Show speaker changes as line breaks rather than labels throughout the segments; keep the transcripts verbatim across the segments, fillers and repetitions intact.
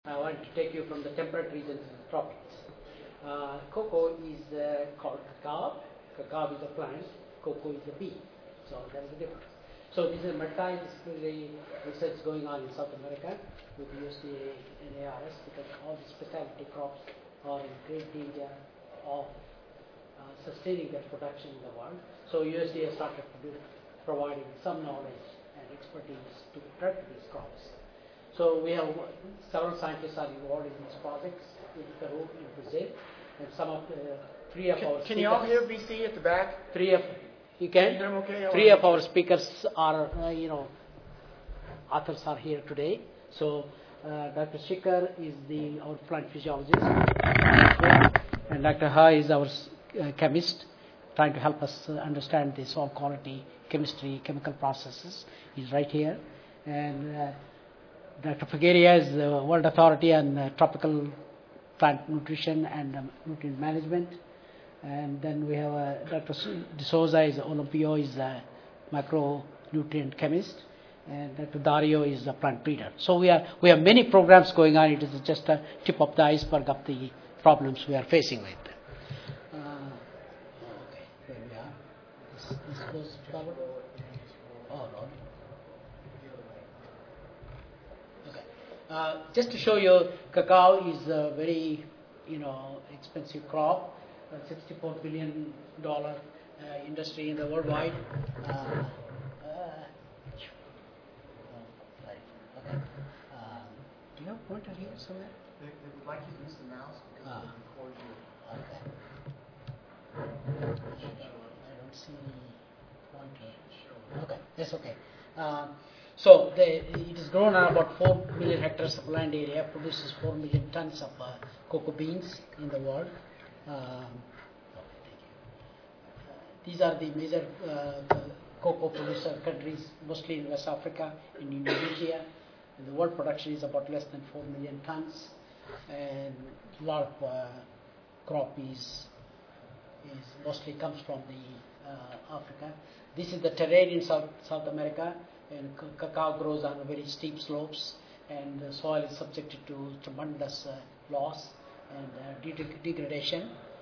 I want to take you from the temperate regions to the tropics. Uh, cocoa is uh, called cacao. Cacao is a plant, cocoa is a bee. So there is a difference. So this is multidisciplinary research going on in South America with U S D A and A R S, because all the specialty crops are in great danger of uh, sustaining their production in the world. So U S D A started providing some knowledge and expertise to protect these crops. So we have several scientists are involved in these projects in Peru, in Brazil, and some of the three of
Can,
our
can
speakers.
you all hear V C at the back?
Three of you can.
You hear them okay?
Three of our speakers are uh, you know authors are here today. So uh, Doctor Shikhar is the our plant physiologist, and Doctor Ha is our uh, chemist, trying to help us uh, understand the soil quality, chemistry, chemical processes. He's right here, and uh, Doctor Figueria is the World Authority on uh, Tropical Plant Nutrition and um, Nutrient Management. And then we have uh, Doctor De Souza is Olympio, is a macronutrient chemist, and Doctor Dario is a plant breeder. So we are we have many programs going on. It is just a tip of the iceberg of the problems we are facing with. Uh, okay, there we are. This, this goes forward. Oh Lord. Uh, just to show you, cacao is a very, you know, expensive crop. Uh, sixty-four billion dollar uh, industry in the worldwide. Uh, uh, oh, sorry. Okay. Um, do you have a pointer here somewhere?
They, they would like you to use the mouse because
Ah.
they record you.
Okay. I don't see any pointer. Okay, that's okay. Um, So the, it is grown on about four million hectares of land area, produces four million tons of uh, cocoa beans in the world. Um, okay, thank you. Uh, these are the major uh, cocoa producer countries, mostly in West Africa, in Indonesia. And the world production is about less than four million tons, and a lot of uh, crop is, is mostly comes from the uh, Africa. This is the terrain in South South America. And cacao grows on very steep slopes, and the soil is subjected to tremendous uh, loss and uh, de- degradation.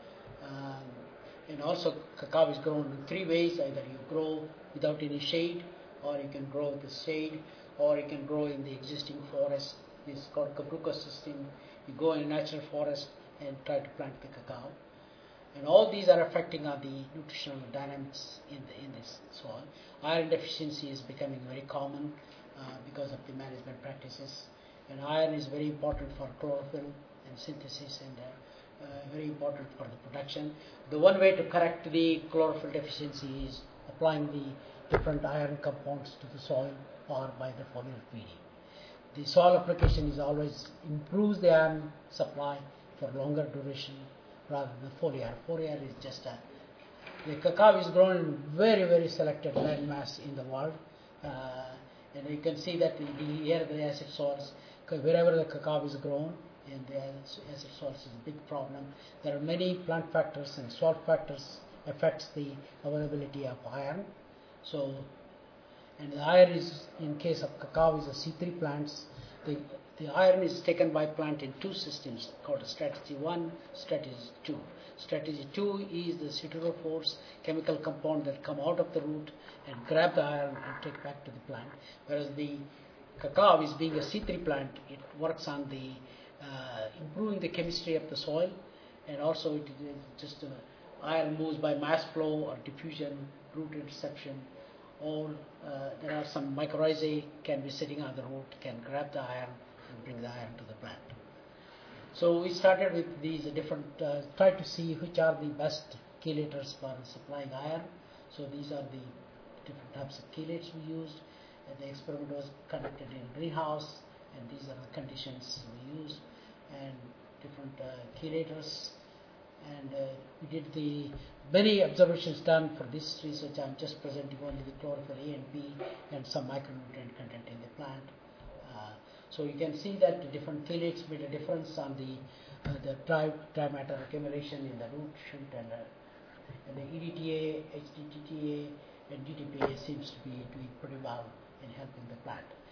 Um, and also, cacao is grown in three ways: either you grow without any shade, or you can grow with the shade, or you can grow in the existing forest. This is called Cabruco system. You go in a natural forest and try to plant the cacao. And all these are affecting on the nutritional dynamics in the, in this soil. Iron deficiency is becoming very common uh, because of the management practices. And iron is very important for chlorophyll and synthesis, and uh, uh, very important for the production. The one way to correct the chlorophyll deficiency is applying the different iron compounds to the soil or by the foliar feeding. The soil application is always improves the iron supply for longer duration rather than foliar. Foliar is just a, the cacao is grown in very, very selected land mass in the world. Uh, and you can see that the, the, here the acid soils, wherever the cacao is grown, and the acid soils is a big problem. There are many plant factors and soil factors affects the availability of iron. So, and the iron is, in case of cacao, is a C three plants. The, The iron is taken by plant in two systems called strategy one, strategy two. Strategy two is the siderophores, chemical compound that come out of the root and grab the iron and take back to the plant. Whereas the cacao is being a C three plant, it works on the uh, improving the chemistry of the soil, and also it is just uh, iron moves by mass flow or diffusion, root interception, or uh, there are some mycorrhizae can be sitting on the root, can grab the iron and bring the iron to the plant. So we started with these different, uh, try to see which are the best chelators for supplying iron. So these are the different types of chelates we used. And the experiment was conducted in a greenhouse, and these are the conditions we used, and different uh, chelators. And uh, we did the many observations done for this research. I'm just presenting only the chlorophyll A and B and some micronutrient content in the plant. Uh, so you can see that the different chelates made a difference on the uh, the dry, dry matter accumulation in the root shoot, and, uh, and the E D T A, H D T T A, and D T P A seems to be doing pretty well in helping the plant.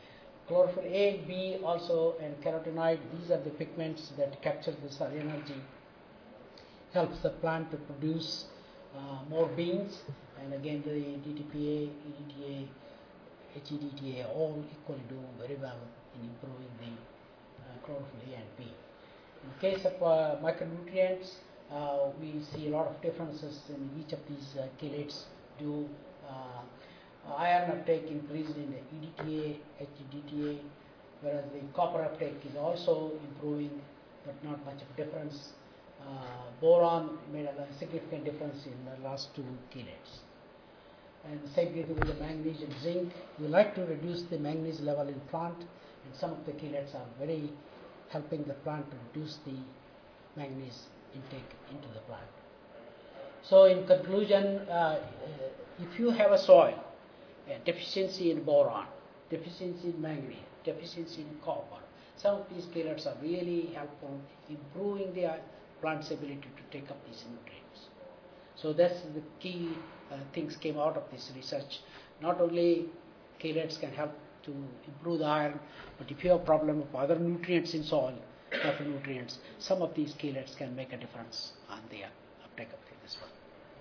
chlorophyll A, B also, and carotenoid. These are the pigments that capture the sun energy, helps the plant to produce uh, more beans, and again the D T P A, E D T A, H E D T A all equally do very well in improving the uh, chlorophyll A and B. In the case of uh, micronutrients, uh, we see a lot of differences in each of these uh, chelates due uh, iron uptake increased in the E D T A, H E D T A, whereas the copper uptake is also improving, but not much of difference. Uh, boron made a significant difference in the last two chelates. And same thing with the manganese and zinc. We like to reduce the manganese level in plant, and some of the chelates are very helping the plant to reduce the manganese intake into the plant. So in conclusion, uh, if you have a soil, a deficiency in boron, deficiency in manganese, deficiency in copper, some of these chelates are really helpful in improving the plant's ability to take up these nutrients. So that's the key uh, things came out of this research. Not only chelates can help to improve the iron, but if you have a problem of other nutrients in soil, micronutrients, some of these chelates can make a difference on the uptake of this one.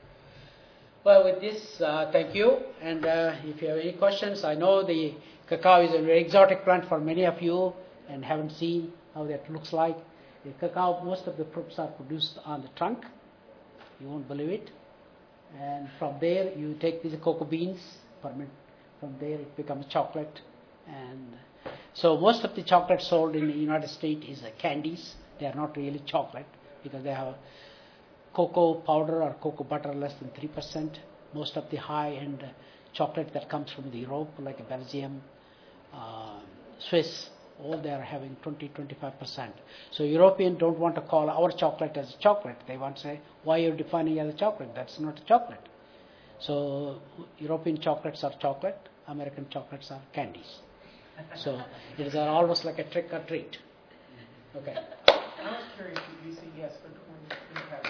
Well, with this, uh, thank you. And uh, if you have any questions, I know the cacao is a very exotic plant for many of you and haven't seen how that looks like. The cacao, most of the fruits are produced on the trunk. You won't believe it. And from there, you take these cocoa beans, ferment. From there, it becomes chocolate. And so most of the chocolate sold in the United States is uh, candies. They are not really chocolate because they have cocoa powder or cocoa butter less than three percent. Most of the high-end uh, chocolate that comes from the Europe, like Belgium, uh, Swiss, all they are having twenty to twenty-five percent. So Europeans don't want to call our chocolate as chocolate. They want to say, why are you defining it as a chocolate? That's not a chocolate. So European chocolates are chocolate, American chocolates are candies. So it is almost like a trick or treat. Okay.
I was curious, you see, yes, but we have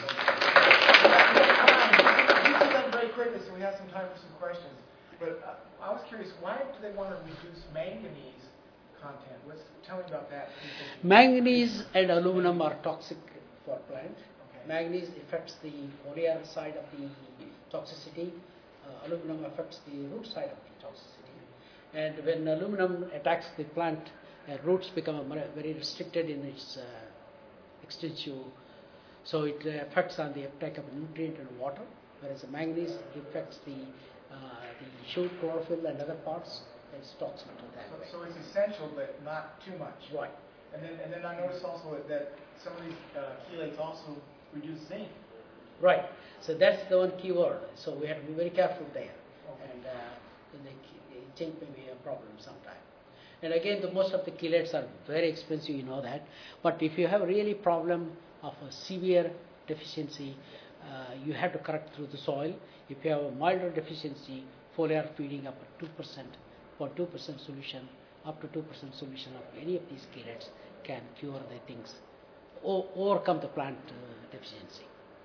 these done very quickly, so we have some time for some questions. But uh, I was curious, why do they want to reduce manganese content? What's, tell me about that.
Manganese and aluminum are toxic for plant.
Okay.
Manganese affects the foliar side of the toxicity. Uh, aluminum affects the root side of the toxicity. And when aluminum attacks the plant, uh, roots become very restricted in its uh, extension. So it uh, affects on the uptake of nutrient and water, whereas the manganese affects the, uh, the shoot, chlorophyll and other parts. It's toxic to that.
So, so it's essential, but not too much.
Right.
And then, and then I noticed also that some of these uh, chelates also reduce zinc.
Right. So that's the one key word. So we have to be very careful there.
Okay.
And uh, the zinc may be a problem sometime. And again, the, most of the chelates are very expensive, you know that. But if you have really problem of a severe deficiency, uh, you have to correct through the soil. If you have a milder deficiency, foliar feeding up to two percent for two percent solution, up to two percent solution of any of these chelates can cure the things, or overcome the plant uh, deficiency.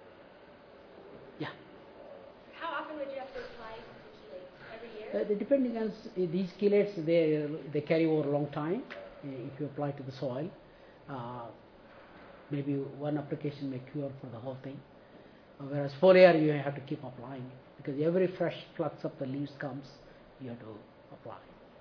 Yeah.
How often would you have to apply the chelates? Every year?
Uh, depending on s- these chelates, they they carry over a long time. Uh, if you apply to the soil, uh, maybe one application may cure for the whole thing. Uh, whereas foliar, you have to keep applying because every fresh flux of the leaves comes, you have to apply.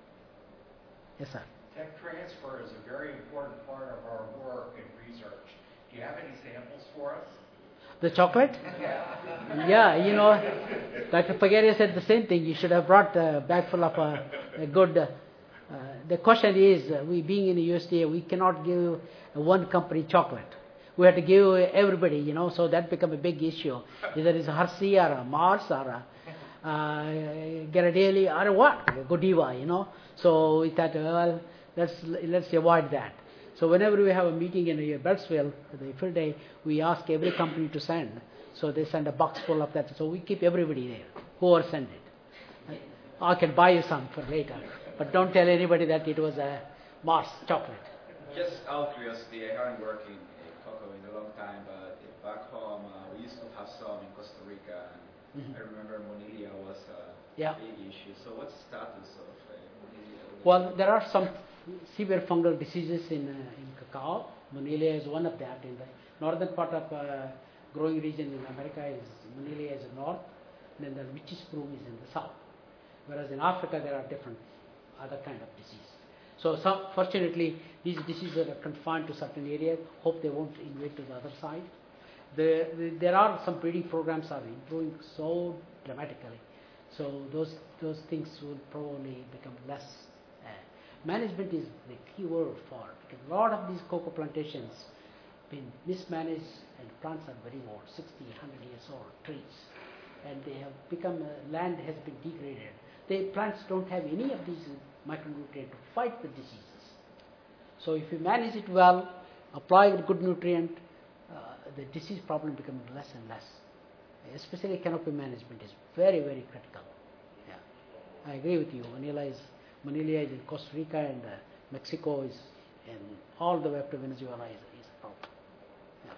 Yes, sir.
Tech transfer is a very important part of our work and research. Do you have any samples for us?
The chocolate?
Yeah.
Yeah, you know, Doctor Pagaria said the same thing. You should have brought a bag full of uh, a good. Uh, uh, the question is, uh, we being in the U S D A, we cannot give uh, one company chocolate. We have to give everybody, you know, so that become a big issue. Either it's a Hershey or a Mars or a uh, Ghirardelli or what, Godiva, you know. So we thought, well, let's let's avoid that. So whenever we have a meeting in uh, Beltsville, the field day, we ask every company to send. So they send a box full of that. So we keep everybody there, whoever send it. I can buy you some for later, but don't tell anybody that it was a Mars chocolate.
Just out of curiosity, I haven't worked in cocoa in a long time, but back home uh, we used to have some in Costa Rica, and
Mm-hmm.
I remember Monilia was a
Yeah.
big issue. So what's the status of uh, Monilia?
Well, there are some severe fungal diseases in, uh, in cacao. Monelia is one of that. In the northern part of uh, growing region in America is Monelia is in north, and then the witch's broom is in the south. Whereas in Africa there are different other kind of disease. So some, fortunately these diseases are confined to certain areas. Hope they won't invade to the other side. The, the, there are some breeding programs are improving so dramatically. So those those things will probably become less. Uh, management is the key word for it, because a lot of these cocoa plantations been mismanaged and plants are very old, sixty, one hundred years old trees, and they have become uh, land has been degraded. The plants don't have any of these micronutrients to fight the diseases. So if you manage it well, apply a good nutrient, uh, the disease problem becomes less and less. Especially canopy management is very, very critical. Yeah, I agree with you. Manila is, Manila is in Costa Rica, and uh, Mexico is, and all the way up to Venezuela is, is a problem. Yeah.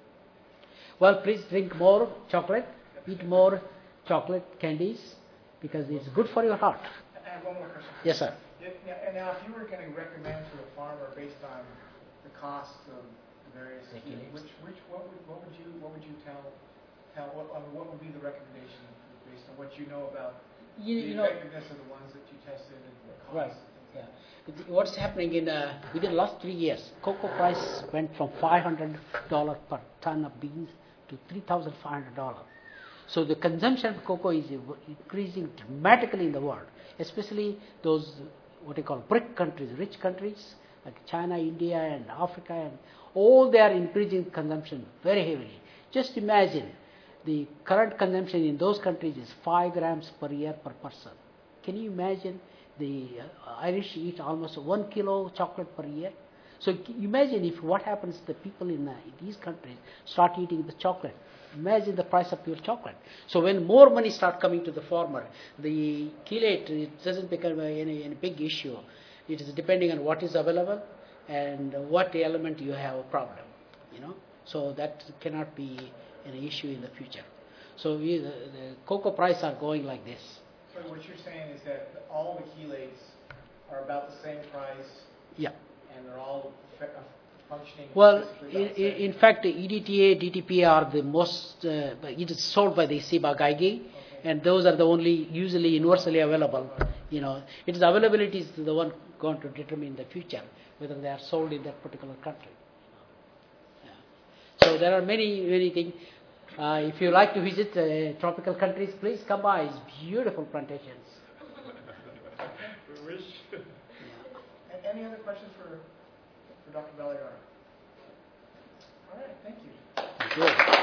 Well, please drink more chocolate, eat more chocolate candies, because it's good for your heart.
I have one more question.
Yes, sir.
If, and now, if you were going to recommend to a farmer based on the costs of the various, which, which, what would, what would you, what would you tell? How, what, I mean, what would be the recommendation based on what you know about
You,
the
you know,
effectiveness of the ones that you tested and the costs?
right. Yeah. What's happening in uh, within the last three years? Cocoa price went from five hundred dollars per ton of beans to three thousand five hundred dollars. So the consumption of cocoa is increasing dramatically in the world, especially those what you call BRIC countries, rich countries like China, India, and Africa, and all they are increasing consumption very heavily. Just imagine. The current consumption in those countries is five grams per year per person. Can you imagine the uh, Irish eat almost one kilo chocolate per year? So imagine if what happens to the people in, uh, in these countries start eating the chocolate. Imagine the price of your chocolate. So when more money start coming to the farmer, the chelate, it doesn't become a, any, any big issue. It is depending on what is available and what element you have a problem, you know. So that cannot be an issue in the future. So we, the, the cocoa price are going like this.
So what you're saying is that all the chelates are about the same price.
Yeah.
And they're all fe- functioning.
Well,
basically
in,
about the same.
in fact, E D T A, D T P are the most. Uh, it is sold by the Ciba Geigy,
Okay.
and those are the only usually universally available. You know, its availability is the one going to determine the future whether they are sold in that particular country. So there are many, many things. Uh, if you like to visit uh, tropical countries, please come by. It's beautiful plantations.
We wish. Yeah. Any other questions for, for Doctor Baliar? All right, thank you.
Thank you.